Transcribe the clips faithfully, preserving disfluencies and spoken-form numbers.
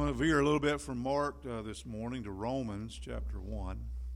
want to veer a little bit from Mark uh, this morning to Romans chapter one.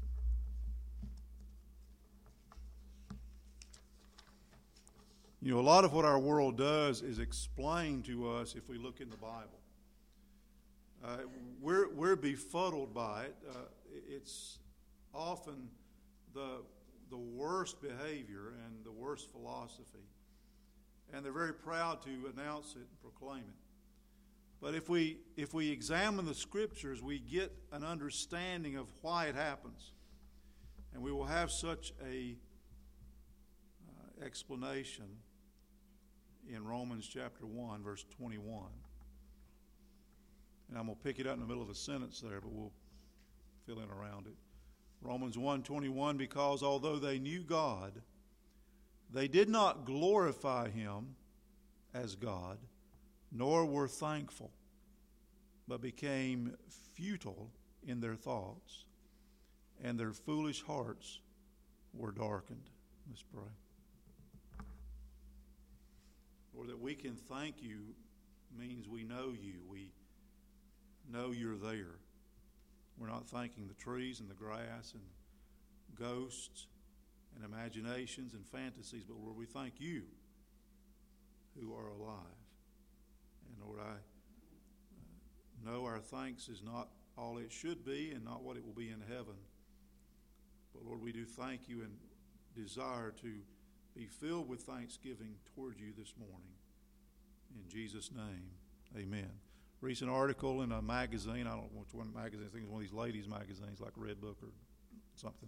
You know, a lot of what our world does is explain to us if we look in the Bible. Uh, we're, we're befuddled by it. Uh, it's often the, the worst behavior and the worst philosophy. And they're very proud to announce it and proclaim it. But if we if we examine the Scriptures, we get an understanding of why it happens. And we will have such a uh, explanation in Romans chapter one, verse twenty-one. And I'm going to pick it up in the middle of a sentence there, but we'll fill in around it. Romans one twenty-one, because although they knew God, they did not glorify Him as God, nor were thankful, but became futile in their thoughts, and their foolish hearts were darkened. Let's pray. Lord, that we can thank you means we know you. We know you're there. We're not thanking the trees and the grass and ghosts and imaginations and fantasies, but Lord, we thank you who are alive. And Lord, I uh, know our thanks is not all it should be and not what it will be in heaven. But Lord, we do thank you and desire to be filled with thanksgiving toward you this morning. In Jesus' name, amen. Recent article in a magazine, I don't know which one magazine, I think it's one of these ladies' magazines like Red Book or something,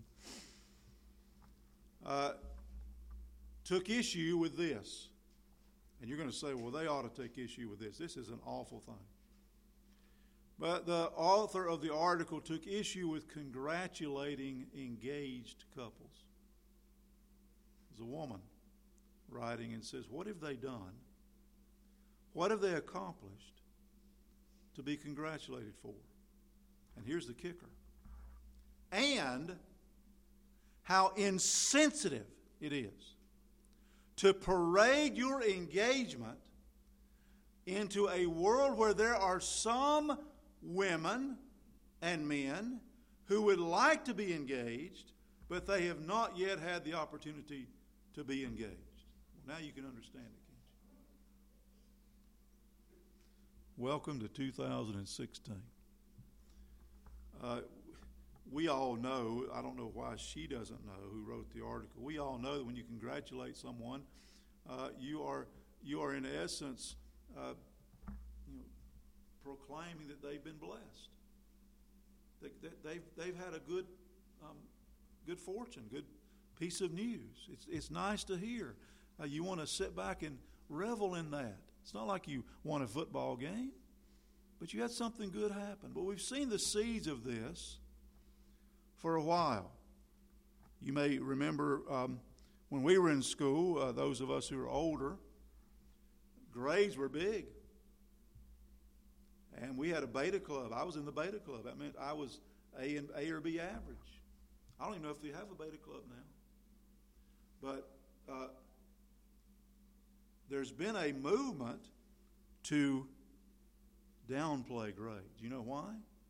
uh, took issue with this. And you're going to say, well, they ought to take issue with this. This is an awful thing. But the author of the article took issue with congratulating engaged couples. There's a woman writing and says, what have they done? What have they accomplished to be congratulated for? And here's the kicker. And how insensitive it is to parade your engagement into a world where there are some women and men who would like to be engaged, but they have not yet had the opportunity to be engaged. Well, now you can understand it, can't you? Welcome to two thousand sixteen. Uh, we all know, I don't know why she doesn't know who wrote the article, we all know that when you congratulate someone, uh, you are you are in essence uh, you know, proclaiming that they've been blessed. That, that they've they've had a good um, good fortune, good piece of news. It's it's nice to hear. Uh, you want to sit back and revel in that. It's not like you won a football game, but you had something good happen. But we've seen the seeds of this for a while. You may remember um, when we were in school, uh, those of us who are older, grades were big. And we had a beta club. I was in the beta club. That meant I was A and A or B average. I don't even know if they have a beta club now. But uh, there's been a movement to downplay grades. You know why?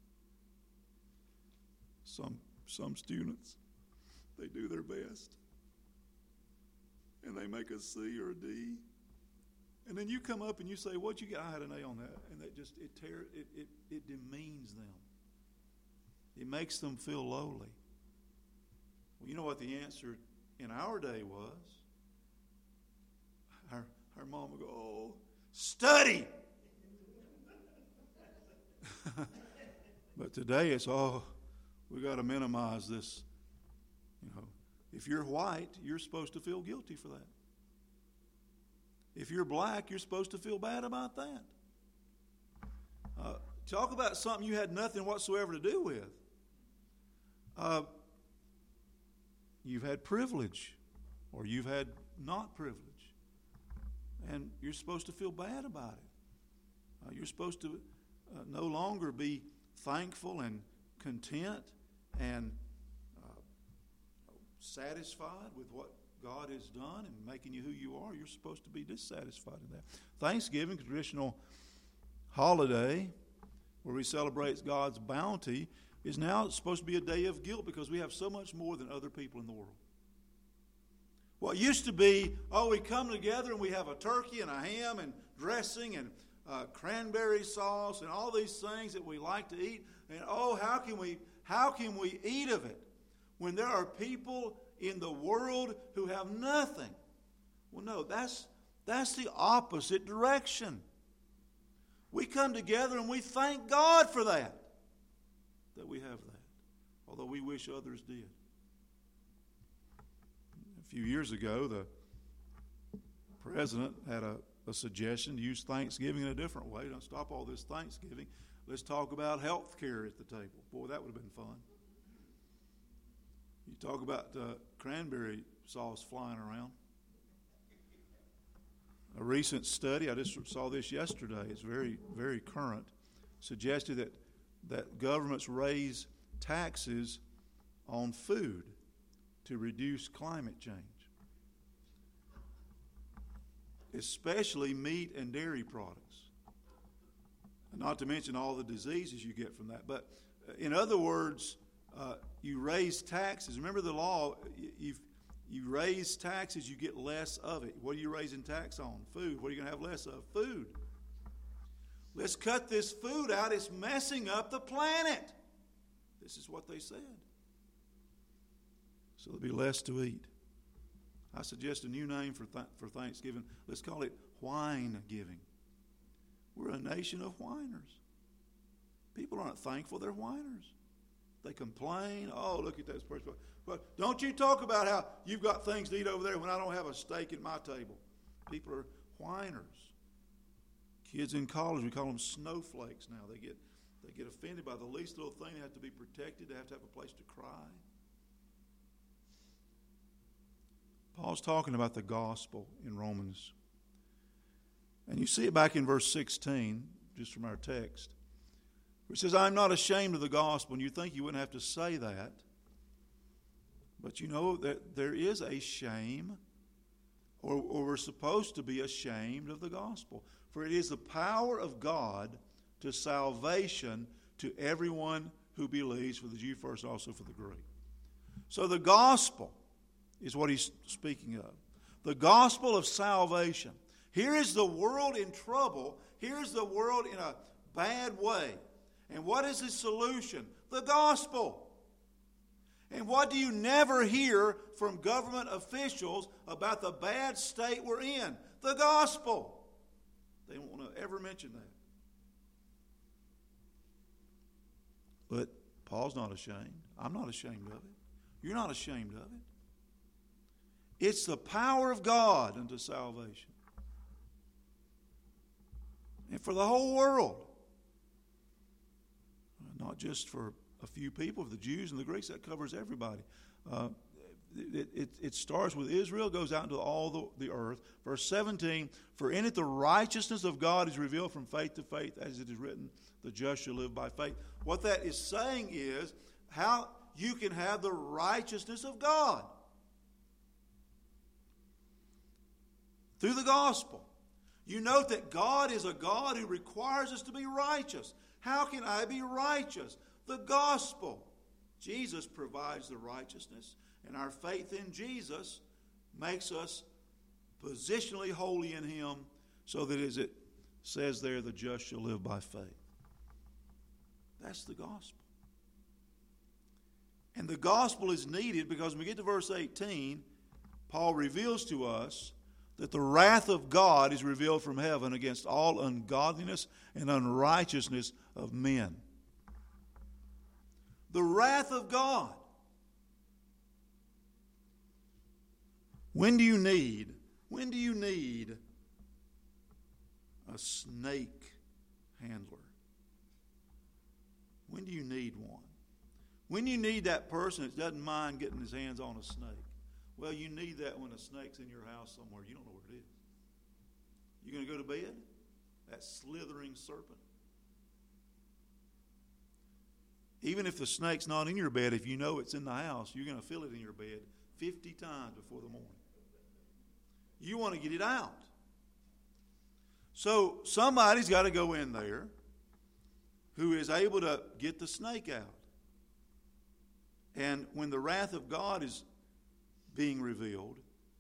Some some students, they do their best. And they make a C or a D. And then you come up and you say, what'd you get? I had an A on that. And that just, it tear, it, it, it demeans them. It makes them feel lowly. Well, you know what the answer in our day was? Our, our mom would go, oh, study! But today it's, oh, we got to minimize this. You know, if you're white, you're supposed to feel guilty for that. If you're black, you're supposed to feel bad about that. Uh, talk about something you had nothing whatsoever to do with. Uh, you've had privilege, or you've had not privilege, and you're supposed to feel bad about it. Uh, you're supposed to uh, no longer be thankful and content and uh, satisfied with what God has done and making you who you are. You're supposed to be dissatisfied in that. Thanksgiving, traditional holiday, where we celebrate God's bounty, is now supposed to be a day of guilt because we have so much more than other people in the world. What used to be, oh, we come together and we have a turkey and a ham and dressing and uh, cranberry sauce and all these things that we like to eat. And oh, how can we how can we eat of it when there are people in the world who have nothing? Well, no, that's that's the opposite direction. We come together and we thank God for that, that we have that, although we wish others did. A few years ago, the president had a, a suggestion to use Thanksgiving in a different way. Don't stop all this Thanksgiving. Let's talk about health care at the table. Boy, that would have been fun. You talk about uh, cranberry sauce flying around. A recent study, I just saw this yesterday, it's very, very current, suggested that, that governments raise taxes on food to reduce climate change, especially meat and dairy products. Not to mention all the diseases you get from that. But in other words, uh, you raise taxes. Remember the law, you've You raise taxes, you get less of it. What are you raising tax on? Food. What are you going to have less of? Food. Let's cut this food out. It's messing up the planet. This is what they said. So there'll be less to eat. I suggest a new name for th- for Thanksgiving. Let's call it wine giving. We're a nation of whiners. People aren't thankful, they're whiners. They complain. Oh, look at that person. But don't you talk about how you've got things to eat over there when I don't have a steak at my table. People are whiners. Kids in college, we call them snowflakes now. They get they get offended by the least little thing. They have to be protected. They have to have a place to cry. Paul's talking about the gospel in Romans. And you see it back in verse sixteen, just from our text. It says, I'm not ashamed of the gospel. And you think you wouldn't have to say that. But you know that there is a shame, or, or we're supposed to be ashamed of the gospel. For it is the power of God to salvation to everyone who believes, for the Jew first, also for the Greek. So the gospel is what he's speaking of. The gospel of salvation. Here is the world in trouble. Here is the world in a bad way. And what is the solution? The gospel. And what do you never hear from government officials about the bad state we're in? The gospel. They don't want to ever mention that. But Paul's not ashamed. I'm not ashamed of it. You're not ashamed of it. It's the power of God unto salvation. And for the whole world. Not just for a few people, for the Jews and the Greeks, that covers everybody. Uh, it, it, it starts with Israel, goes out into all the, the earth. Verse seventeen, for in it the righteousness of God is revealed from faith to faith, as it is written, the just shall live by faith. What that is saying is how you can have the righteousness of God through the gospel. You note that God is a God who requires us to be righteous. How can I be righteous? The gospel. Jesus provides the righteousness, and our faith in Jesus makes us positionally holy in Him, so that as it says there, the just shall live by faith. That's the gospel. And the gospel is needed because when we get to verse eighteen, Paul reveals to us that the wrath of God is revealed from heaven against all ungodliness and unrighteousness of men. The wrath of God. When do you need, when do you need a snake handler? When do you need one? When you need that person that doesn't mind getting his hands on a snake? Well, you need that when a snake's in your house somewhere. You don't know where it is. You going to go to bed? That slithering serpent. Even if the snake's not in your bed, if you know it's in the house, you're going to feel it in your bed fifty times before the morning. You want to get it out. So somebody's got to go in there who is able to get the snake out. And when the wrath of God is being revealed,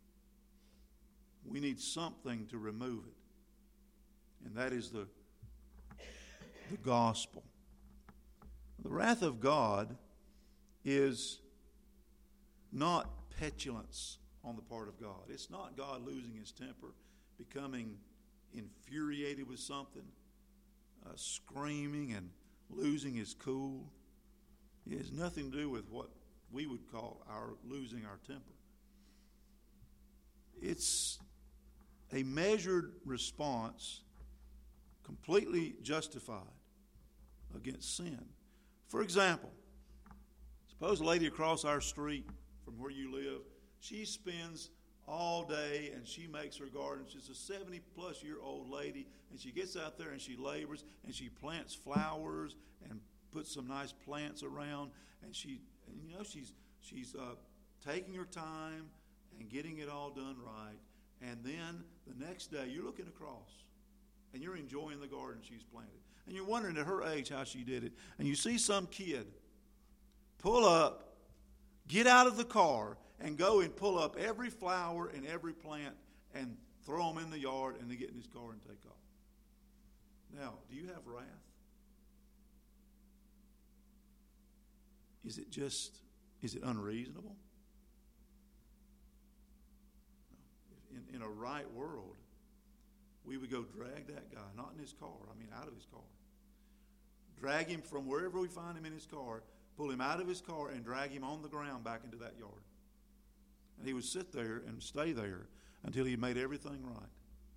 we need something to remove it. And that is the, the gospel. The wrath of God is not petulance on the part of God. It's not God losing his temper, becoming infuriated with something, uh, screaming and losing his cool. It has nothing to do with what we would call our losing our temper. It's a measured response, completely justified against sin. For example, suppose a lady across our street from where you live, she spends all day and she makes her garden. She's a seventy-plus-year-old lady, and she gets out there and she labors and she plants flowers and puts some nice plants around, and she, and you know, she's she's uh, taking her time and getting it all done right. And then the next day, you're looking across, and you're enjoying the garden she's planted, and you're wondering at her age how she did it. And you see some kid pull up, get out of the car, and go and pull up every flower and every plant and throw them in the yard, and then get in his car and take off. Now, do you have wrath? Is it just, is it unreasonable? In, in a right world, we would go drag that guy, not in his car, I mean out of his car. Drag him from wherever we find him in his car, pull him out of his car, and drag him on the ground back into that yard. And he would sit there and stay there until he made everything right.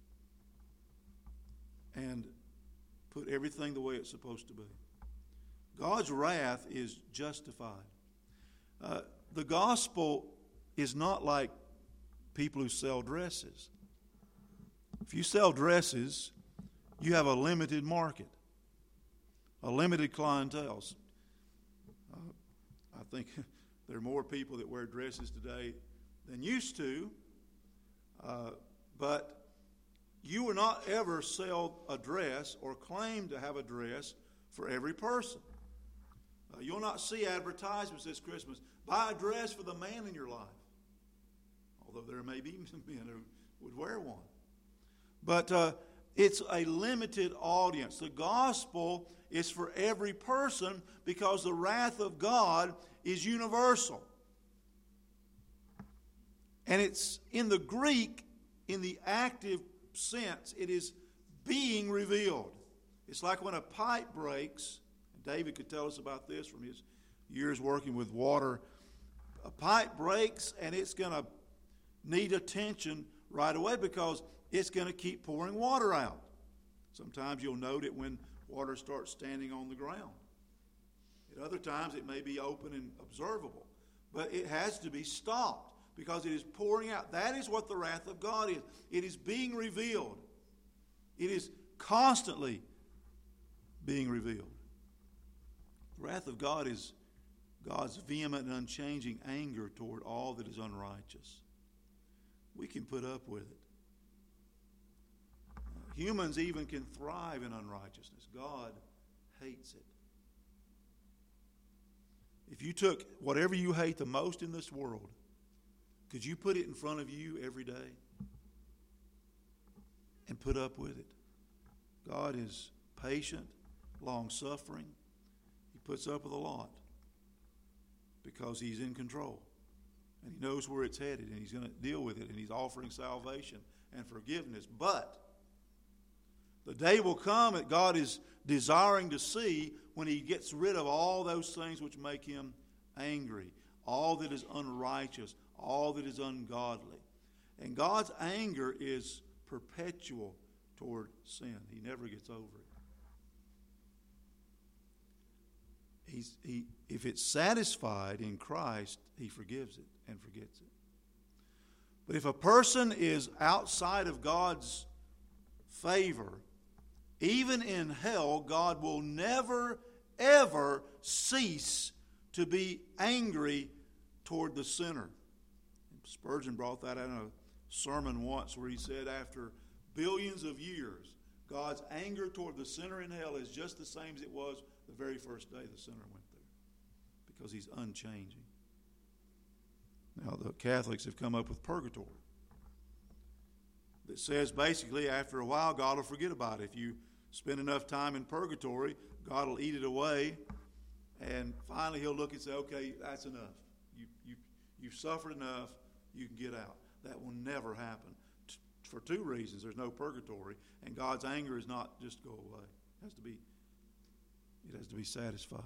And put everything the way it's supposed to be. God's wrath is justified. Uh, the gospel is not like people who sell dresses. If you sell dresses, you have a limited market, a limited clientele. Uh, I think there are more people that wear dresses today than used to, uh, but you will not ever sell a dress or claim to have a dress for every person. Uh, you'll not see advertisements this Christmas, buy a dress for the man in your life. Although there may be some men who would wear one. But uh, it's a limited audience. The gospel is for every person because the wrath of God is universal. And it's in the Greek, in the active sense, it is being revealed. It's like when a pipe breaks. David could tell us about this from his years working with water. A pipe breaks and it's going to need attention right away because it's going to keep pouring water out. Sometimes you'll note it when water starts standing on the ground. At other times it may be open and observable. But it has to be stopped because it is pouring out. That is what the wrath of God is. It is being revealed. It is constantly being revealed. The wrath of God is God's vehement and unchanging anger toward all that is unrighteous. We can put up with it. Uh, humans even can thrive in unrighteousness. God hates it. If you took whatever you hate the most in this world, could you put it in front of you every day and put up with it? God is patient, long-suffering. He puts up with a lot because he's in control. And he knows where it's headed, and he's going to deal with it, and he's offering salvation and forgiveness. But the day will come that God is desiring to see when he gets rid of all those things which make him angry, all that is unrighteous, all that is ungodly. And God's anger is perpetual toward sin. He never gets over it. He's, he, if it's satisfied in Christ, he forgives it and forgets it. But if a person is outside of God's favor, even in hell, God will never, ever cease to be angry toward the sinner. Spurgeon brought that out in a sermon once where he said after billions of years, God's anger toward the sinner in hell is just the same as it was the very first day the sinner went there, because he's unchanging. Now, the Catholics have come up with purgatory that says basically after a while God will forget about it. If you spend enough time in purgatory, God will eat it away, and finally he'll look and say, okay, that's enough. You, you, you've suffered enough, you can get out. That will never happen. For two reasons. There's no purgatory, and God's anger is not just go away. It has to be, it has to be satisfied.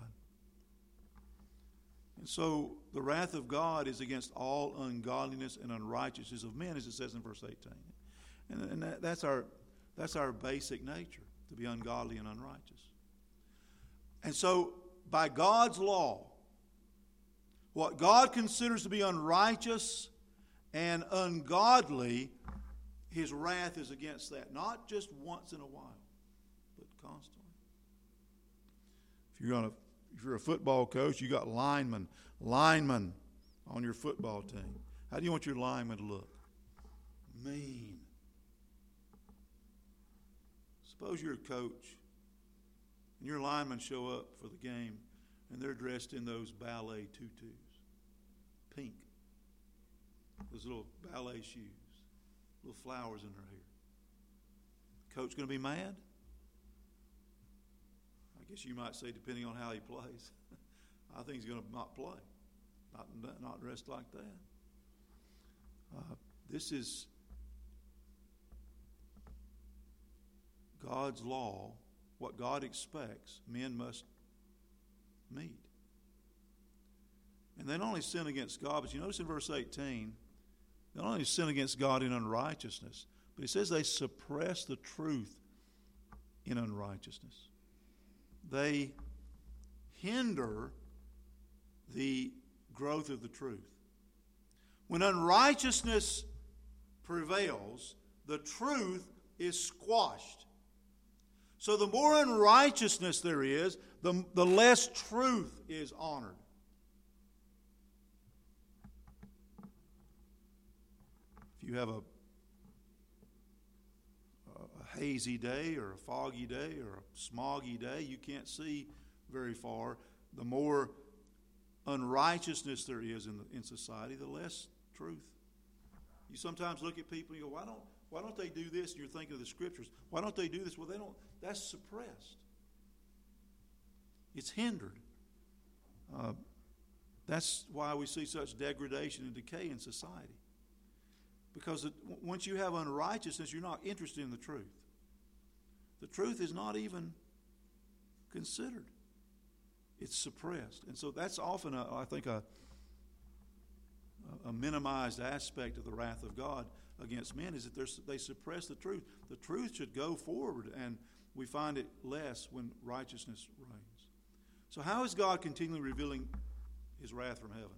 And so the wrath of God is against all ungodliness and unrighteousness of men, as it says in verse eighteen. And, and that, that's our that's our basic nature, to be ungodly and unrighteous. And so by God's law, what God considers to be unrighteous and ungodly, his wrath is against that, not just once in a while, but constantly. If you're on a, if you're a football coach, you got linemen, linemen on your football team. How do you want your linemen to look? Mean. Suppose you're a coach and your linemen show up for the game and they're dressed in those ballet tutus, pink, those little ballet shoes, little flowers in their hair. Coach going to be mad? I guess you might say, depending on how he plays. I think he's going to not play, not not dressed like that. Uh, this is God's law. What God expects, men must meet. And they not only sin against God, but you notice in verse eighteen, they not only sin against God in unrighteousness, but he says they suppress the truth in unrighteousness. They hinder the growth of the truth. When unrighteousness prevails, the truth is squashed. So the more unrighteousness there is, the, the less truth is honored. If you have a, a hazy day or a foggy day or a smoggy day, you can't see very far. The more unrighteousness there is in, the, in society, the less truth. You sometimes look at people and you go, why don't, why don't they do this? And you're thinking of the scriptures. Why don't they do this? Well, they don't. That's suppressed. It's hindered. Uh, that's why we see such degradation and decay in society. Because it, once you have unrighteousness, you're not interested in the truth. The truth is not even considered. It's suppressed. And so that's often, a, I think, a, a minimized aspect of the wrath of God against men, is that they suppress the truth. The truth should go forward, and we find it less when righteousness reigns. So how is God continually revealing his wrath from heaven?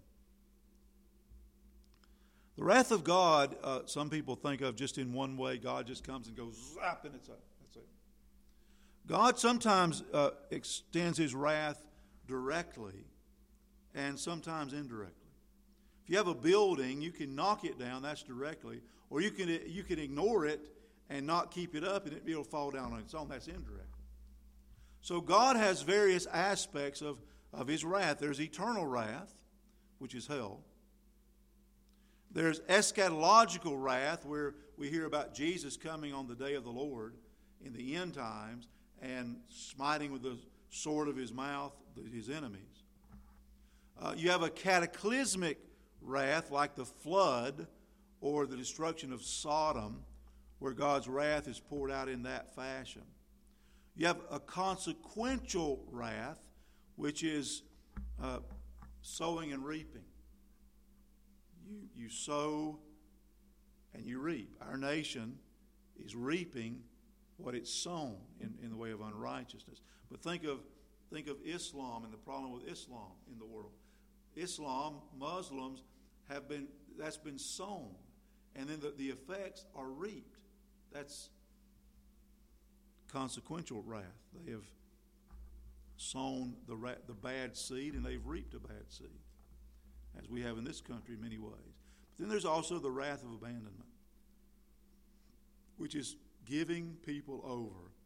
The wrath of God, uh, some people think of just in one way. God just comes and goes zap, and it's up. That's it. God sometimes uh, extends his wrath directly and sometimes indirectly. If you have a building, you can knock it down, that's directly, or you can you can ignore it and not keep it up, and it'll fall down on its own. That's indirectly. So God has various aspects of, of his wrath. There's eternal wrath, which is hell. There's eschatological wrath, where we hear about Jesus coming on the day of the Lord in the end times and smiting with the sword of his mouth his enemies. Uh, you have a cataclysmic wrath like the flood or the destruction of Sodom, where God's wrath is poured out in that fashion. You have a consequential wrath, which is uh, sowing and reaping. You, you sow and you reap. Our nation is reaping what it's sown in, in the way of unrighteousness. But think of think of Islam and the problem with Islam in the world. Islam, Muslims have been, that's been sown. And then the, the effects are reaped. That's consequential wrath. They have sown the, the bad seed and they've reaped a bad seed, as we have in this country in many ways. But then there's also the wrath of abandonment, which is giving people over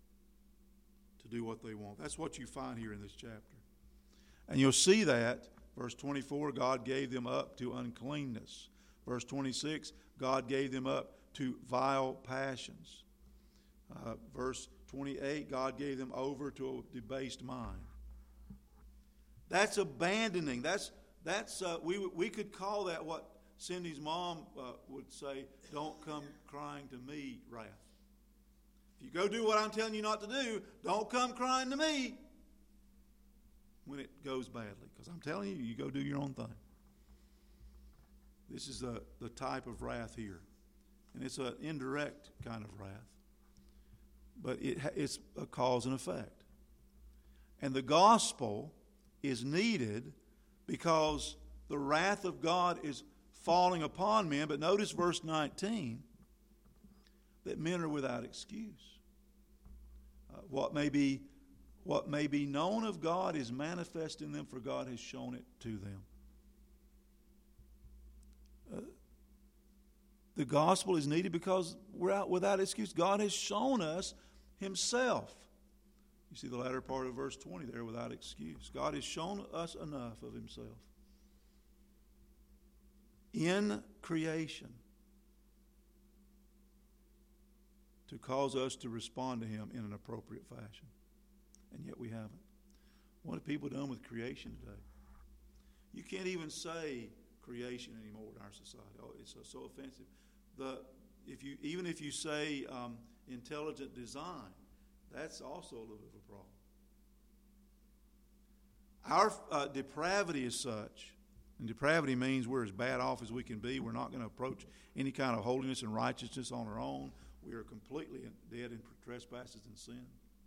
do what they want. That's what you find here in this chapter. And you'll see that, verse twenty-four, God gave them up to uncleanness. Verse twenty-six, God gave them up to vile passions. Uh, verse twenty-eight, God gave them over to a debased mind. That's abandoning. That's that's uh, we we could call that what Cindy's mom uh, would say, "Don't come crying to me, wrath." If you go do what I'm telling you not to do, don't come crying to me when it goes badly. Because I'm telling you, you go do your own thing. This is the, the type of wrath here. And it's an indirect kind of wrath. But it, it's a cause and effect. And the gospel is needed because the wrath of God is falling upon men. But notice verse nineteen, that men are without excuse. Uh, what may be what may be known of God is manifest in them, for God has shown it to them. Uh, the gospel is needed because we're out without excuse. God has shown us Himself. You see the latter part of verse twenty there, without excuse. God has shown us enough of Himself in creation to cause us to respond to Him in an appropriate fashion. And yet we haven't. What have people done with creation today? You can't even say creation anymore in our society. Oh, it's so, so offensive. The if you even if you say um, intelligent design, that's also a little bit of a problem. Our uh, depravity is such, and depravity means we're as bad off as we can be. We're not going to approach any kind of holiness and righteousness on our own. We are completely dead in trespasses and sin.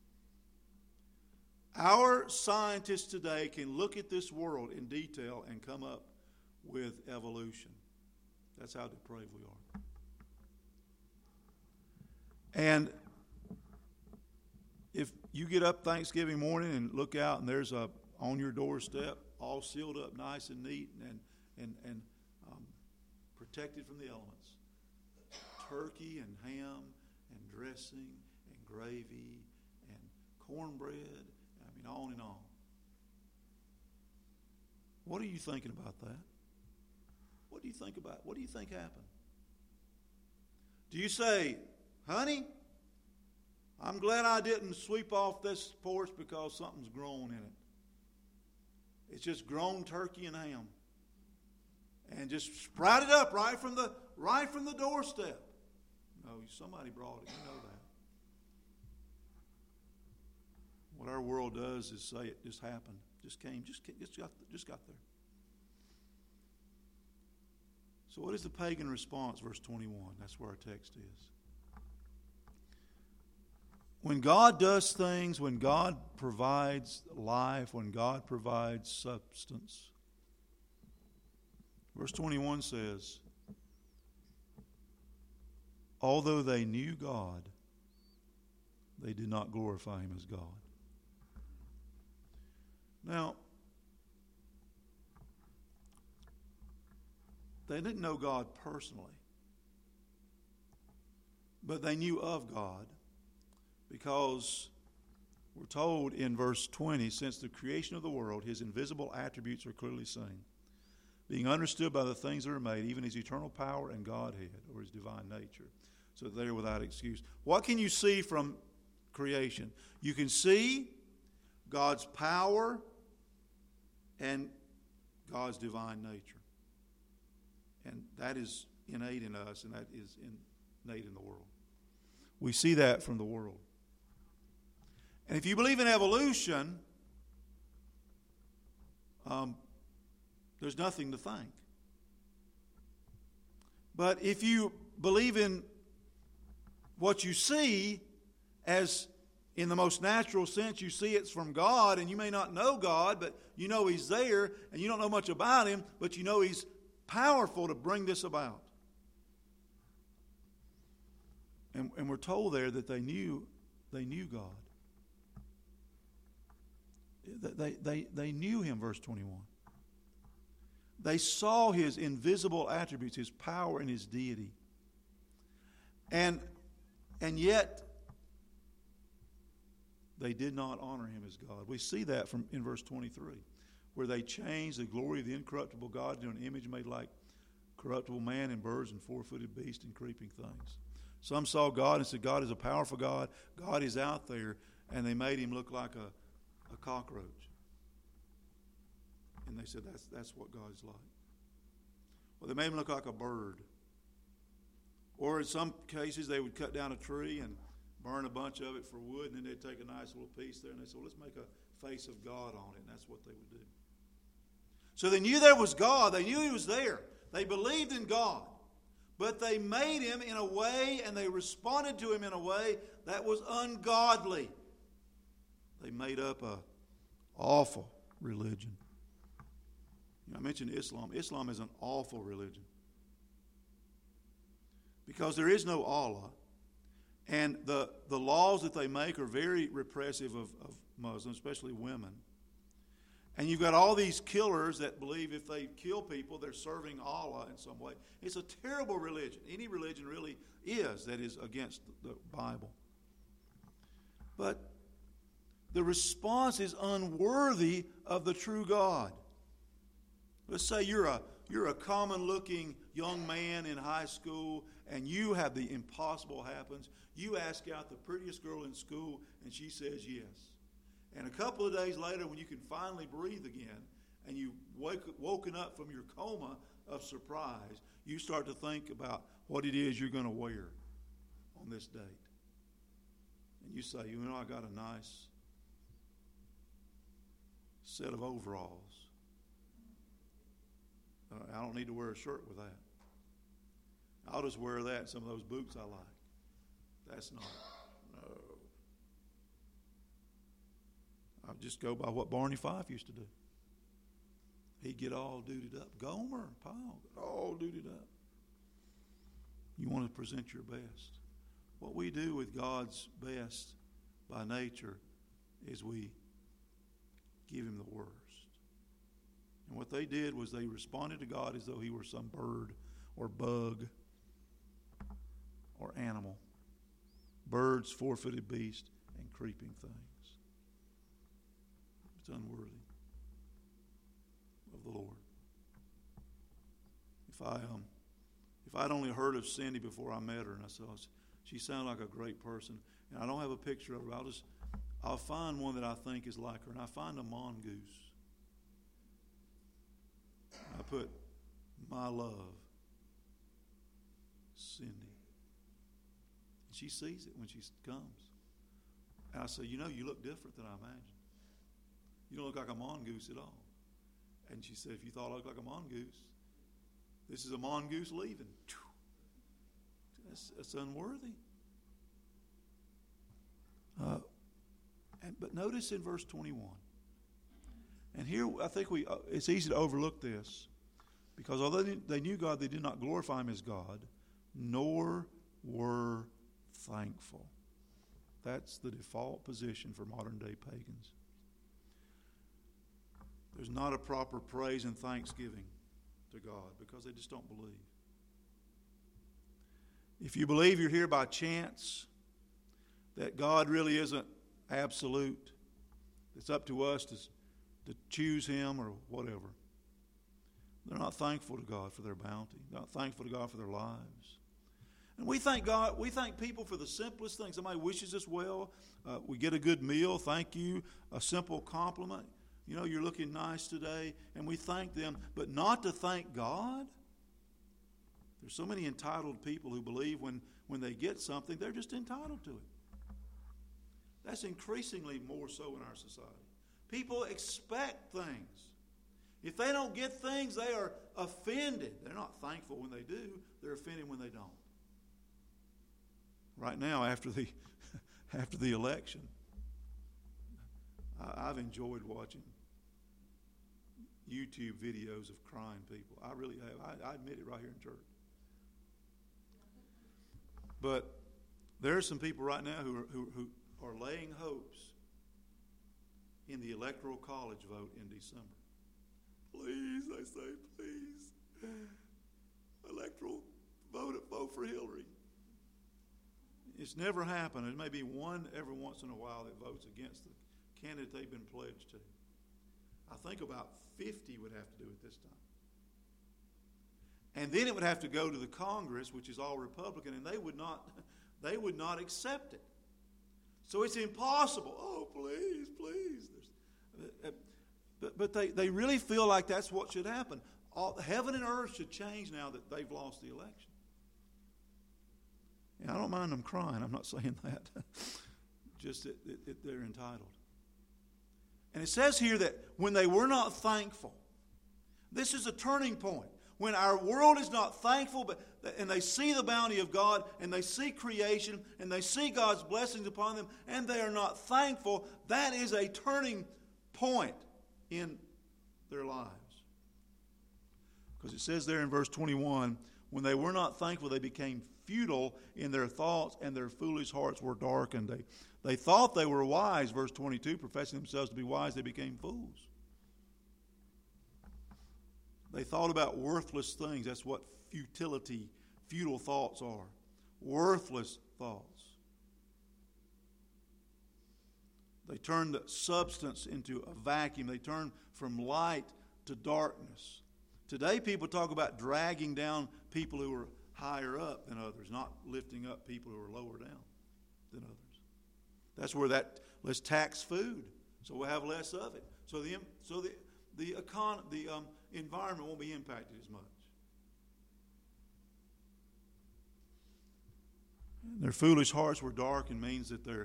Our scientists today can look at this world in detail and come up with evolution. That's how depraved we are. And if you get up Thanksgiving morning and look out and there's a on your doorstep, all sealed up nice and neat and and, and um, protected from the elements, turkey and ham and dressing and gravy and cornbread, I mean on and on. What are you thinking about that? What do you think about? What do you think happened? Do you say, honey, I'm glad I didn't sweep off this porch because something's grown in it. It's just grown turkey and ham. And just sprouted up right from the right from the doorstep. No, somebody brought it. You know that. What our world does is say it just happened, just came, just just got just got there. So what is the pagan response? Verse twenty-one. That's where our text is. When God does things, when God provides life, when God provides substance, verse twenty-one says, although they knew God, they did not glorify Him as God. Now, they didn't know God personally, but they knew of God. Because we're told in verse twenty, since the creation of the world, His invisible attributes are clearly seen, being understood by the things that are made, even His eternal power and Godhead, or His divine nature, so that they are without excuse. What can you see from creation? You can see God's power and God's divine nature. And that is innate in us, and that is innate in the world. We see that from the world. And if you believe in evolution, um, there's nothing to thank. But if you believe in what you see, as in the most natural sense, you see it's from God, and you may not know God, but you know He's there, and you don't know much about Him, but you know He's powerful to bring this about. And, and we're told there that they knew they knew God. They, they, they knew Him, verse twenty-one. They saw His invisible attributes, His power and His deity. And, and yet, they did not honor him as God. We see that from in verse twenty-three, where they changed the glory of the incorruptible God into an image made like corruptible man and birds and four-footed beasts and creeping things. Some saw God and said, God is a powerful God. God is out there. And they made him look like a, a cockroach. And they said, that's, that's what God is like. Or they made him look like a bird. Or in some cases, they would cut down a tree and burn a bunch of it for wood, and then they'd take a nice little piece there, and they said, well, let's make a face of God on it, and that's what they would do. So they knew there was God. They knew he was there. They believed in God. But they made him in a way, and they responded to him in a way that was ungodly. They made up a awful religion. You know, I mentioned Islam. Islam is an awful religion. Because there is no Allah. And the, the laws that they make are very repressive of, of Muslims, especially women. And you've got all these killers that believe if they kill people, they're serving Allah in some way. It's a terrible religion. Any religion really is that is against the Bible. But the response is unworthy of the true God. Let's say you're a you're a common-looking young man in high school, and you have the impossible happens. You ask out the prettiest girl in school, and she says yes. And a couple of days later, when you can finally breathe again, and you've wake, woken up from your coma of surprise, you start to think about what it is you're going to wear on this date. And you say, you know, I got a nice set of overalls. Uh, I don't need to wear a shirt with that. I'll just wear that and some of those boots I like. That's not, no. I'll just go by what Barney Fife used to do. He'd get all duded up. Gomer, Powell, all duded up. You want to present your best. What we do with God's best by nature is we give him the worst. And what they did was they responded to God as though he were some bird or bug or animal. Birds, four-footed beasts, and creeping things. It's unworthy of the Lord. If I um, if I'd only heard of Cindy before I met her, and I saw she sounded like a great person, and I don't have a picture of her, I'll just I'll find one that I think is like her, and I find a mongoose. I put, my love, Cindy. And she sees it when she comes. And I say, you know, you look different than I imagined. You don't look like a mongoose at all. And she said, if you thought I looked like a mongoose, this is a mongoose leaving. That's, that's unworthy. Uh, and, but notice in verse twenty-one. And here, I think we uh, it's easy to overlook this, because although they, they knew God, they did not glorify him as God, nor were thankful. That's the default position for modern-day pagans. There's not a proper praise and thanksgiving to God because they just don't believe. If you believe you're here by chance, that God really isn't absolute, it's up to us to to choose him or whatever. They're not thankful to God for their bounty. They're not thankful to God for their lives. And we thank God, we thank people for the simplest things. Somebody wishes us well. Uh, we get a good meal. Thank you. A simple compliment. You know, you're looking nice today. And we thank them. But not to thank God. There's so many entitled people who believe when, when they get something, they're just entitled to it. That's increasingly more so in our society. People expect things. If they don't get things, they are offended. They're not thankful when they do. They're offended when they don't. Right now, after the after the election, I, I've enjoyed watching YouTube videos of crying people. I really have. I, I admit it right here in church. But there are some people right now who are, who, who are laying hopes in the Electoral College vote in December. Please, I say, please. Electoral vote, vote for Hillary. It's never happened. There may be one every once in a while that votes against the candidate they've been pledged to. I think about fifty would have to do it this time. And then it would have to go to the Congress, which is all Republican, and they would not, they would not accept it. So it's impossible. Oh, please, please. There's, but but they, they really feel like that's what should happen. All, heaven and earth should change now that they've lost the election. And I don't mind them crying. I'm not saying that. Just that, that, that they're entitled. And it says here that when they were not thankful, this is a turning point. When our world is not thankful, but and they see the bounty of God, and they see creation, and they see God's blessings upon them, and they are not thankful, that is a turning point in their lives. Because it says there in verse twenty-one, when they were not thankful, they became futile in their thoughts, and their foolish hearts were darkened. They, they thought they were wise, verse twenty-two, professing themselves to be wise, they became fools. They thought about worthless things. That's what futility, futile thoughts are. Worthless thoughts. They turned the substance into a vacuum. They turned from light to darkness. Today people talk about dragging down people who are higher up than others, not lifting up people who are lower down than others. That's where that, let's tax food so we'll have less of it. So the so the the econ the um, environment won't be impacted as much. Their foolish hearts were darkened means that they're,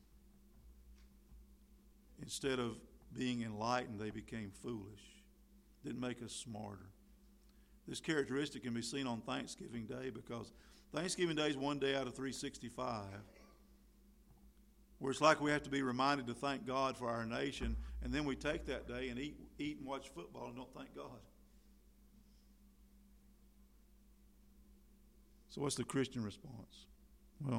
instead of being enlightened, they became foolish. Didn't make us smarter. This characteristic can be seen on Thanksgiving Day, because Thanksgiving Day is one day out of three hundred sixty-five, where it's like we have to be reminded to thank God for our nation, and then we take that day and eat, eat and watch football and don't thank God. So what's the Christian response? Well,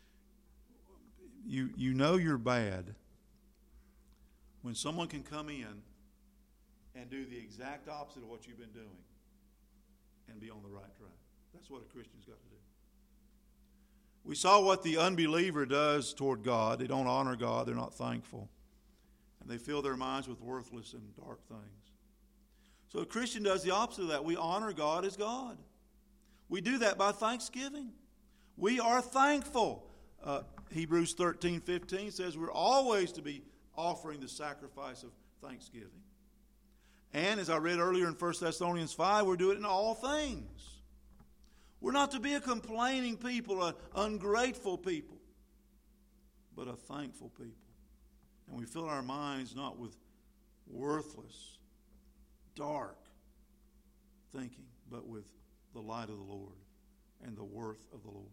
you you know you're bad when someone can come in and do the exact opposite of what you've been doing and be on the right track. That's what a Christian's got to do. We saw what the unbeliever does toward God. They don't honor God. They're not thankful. And they fill their minds with worthless and dark things. So a Christian does the opposite of that. We honor God as God. We do that by thanksgiving. We are thankful. Uh, Hebrews thirteen fifteen says we're always to be offering the sacrifice of thanksgiving. And as I read earlier in First Thessalonians five, we're doing it in all things. We're not to be a complaining people, an ungrateful people, but a thankful people. And we fill our minds not with worthless, dark thinking, but with the light of the Lord and the worth of the Lord.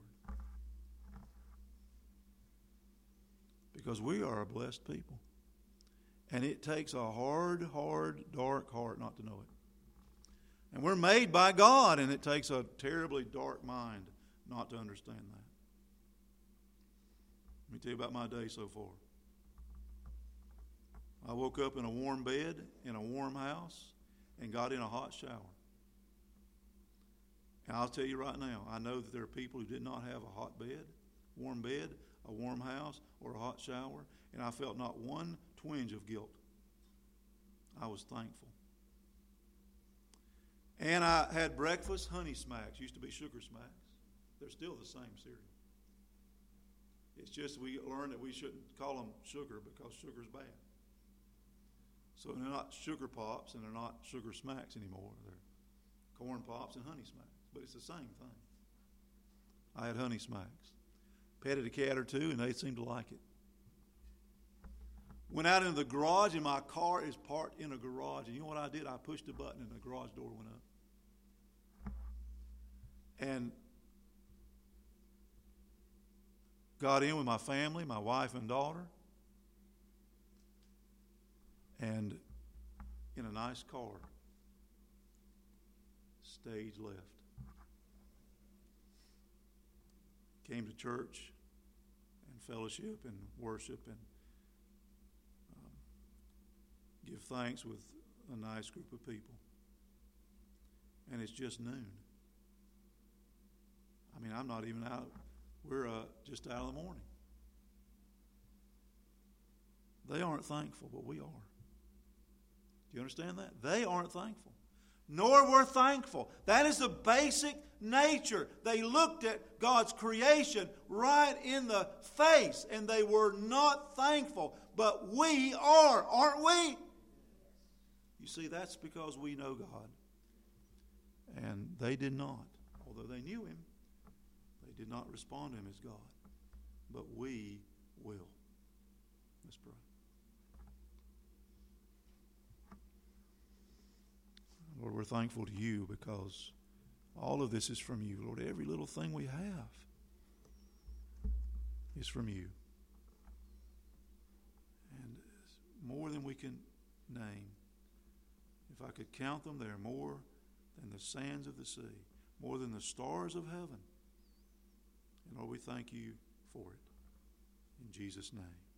Because we are a blessed people. And it takes a hard, hard, dark heart not to know it. And we're made by God, and it takes a terribly dark mind not to understand that. Let me tell you about my day so far. I woke up in a warm bed, in a warm house, and got in a hot shower. And I'll tell you right now, I know that there are people who did not have a hot bed, warm bed, a warm house, or a hot shower, and I felt not one twinge of guilt. I was thankful. And I had breakfast, Honey Smacks. Used to be Sugar Smacks. They're still the same cereal. It's just we learned that we shouldn't call them sugar because sugar's bad. So they're not Sugar Pops and they're not Sugar Smacks anymore. They're Corn Pops and Honey Smacks. But it's the same thing. I had Honey Smacks. Petted a cat or two and they seemed to like it. Went out into the garage, and my car is parked in a garage. And you know what I did? I pushed a button and the garage door went up. And got in with my family, my wife and daughter, and in a nice car, stage left. Came to church and fellowship and worship and um, give thanks with a nice group of people. And it's just noon. I mean, I'm not even out. We're uh, just out of the morning. They aren't thankful, but we are. Do you understand that? They aren't thankful. Nor we're thankful. That is the basic nature. They looked at God's creation right in the face, and they were not thankful. But we are, aren't we? You see, that's because we know God. And they did not. Although they knew Him, they did not respond to Him as God. But we will. Let's pray. Lord, we're thankful to You because all of this is from You. Lord, every little thing we have is from You. And more than we can name. If I could count them, they are more than the sands of the sea, more than the stars of heaven. And Lord, we thank You for it. In Jesus' name.